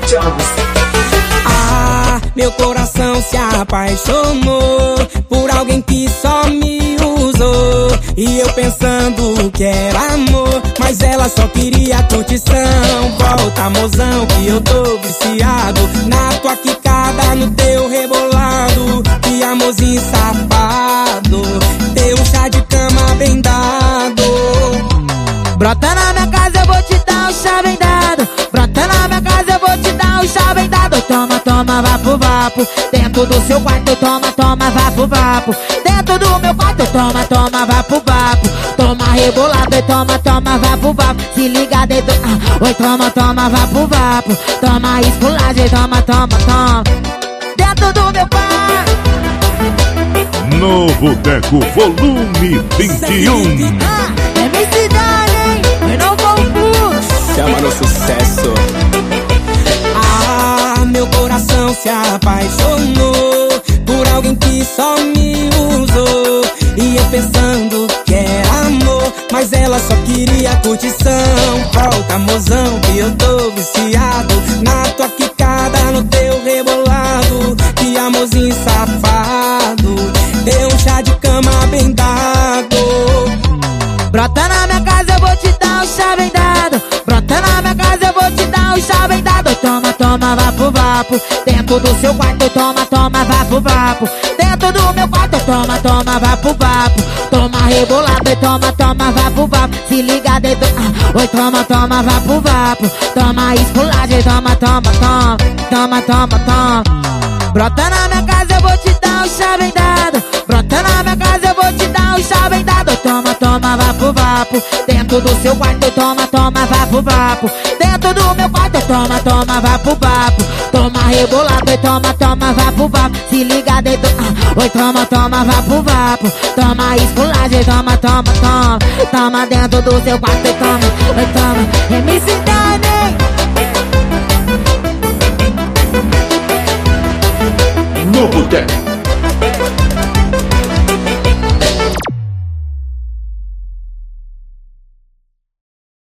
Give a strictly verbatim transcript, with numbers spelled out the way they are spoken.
Jobs. Ah, meu coração se apaixonou por alguém que só me usou. E eu pensando que era amor, mas ela só queria curtição. Volta, mozão, que eu tô viciado na tua quicada, no teu rebolado. Que amorzinho safado, teu chá de cama bem dado. Brota na minha casa, eu vou te dar um chá bem dado. Brota na minha casa, eu vou te dar um chá bem dado. Toma, toma, vapo, vapo. Dentro do seu quarto, toma, toma, vapo, vapo. Dentro do meu quarto, toma, toma, vapo, vapo. Toma rebolado e toma, toma, vapo, vapo. Se liga dedo, ah. Oi, toma, toma, vapo, vapo. Toma esculagem, toma, toma, toma. Dentro do meu quarto. Novo Deco Volume vinte e um. Ah, é minha cidade, hein? Eu não confuso. Chama no sucesso. Ah, meu coração se apaixonou por alguém que só me usou. E eu pensando que era amor, mas ela só queria curtição. Volta, mozão, que eu tô viciado na tua quicada, no teu rebolado. Que amorzinho safado, deu um chá de cama bem dado. Brota na minha casa, eu vou te dar um chá bem dado. Brota na minha casa, eu vou te dar um chá bem dado. Toma, toma, vapo, vapo. Dentro do seu quarto, toma, toma, vapo, vapo. Dentro do meu quarto, toma, toma, vapo, vapo. Toma rebolado e toma, toma, vapo, vapo. Se liga dedo, ah. Oi, toma, toma, vapo, vapo. Toma esculagem, toma, toma, toma. Toma, toma, toma. Brota na minha casa, eu vou te dar um chá bem dado. Brota na minha casa, eu vou te dar um chá bem dado. Toma, toma, vapo, vapo. Dentro do seu quarto, toma, toma, vapo, vapo. Dentro do meu quarto, toma, toma, vapo, vapo. Toma rebolado e toma, toma, vapo, vapo. Se liga dedo, ah. Oi, toma, toma, vapo, vapo. Toma esculagem, toma, toma, toma. Toma dentro do seu quarto, toma, oi, toma. M C Dani. Novo Deco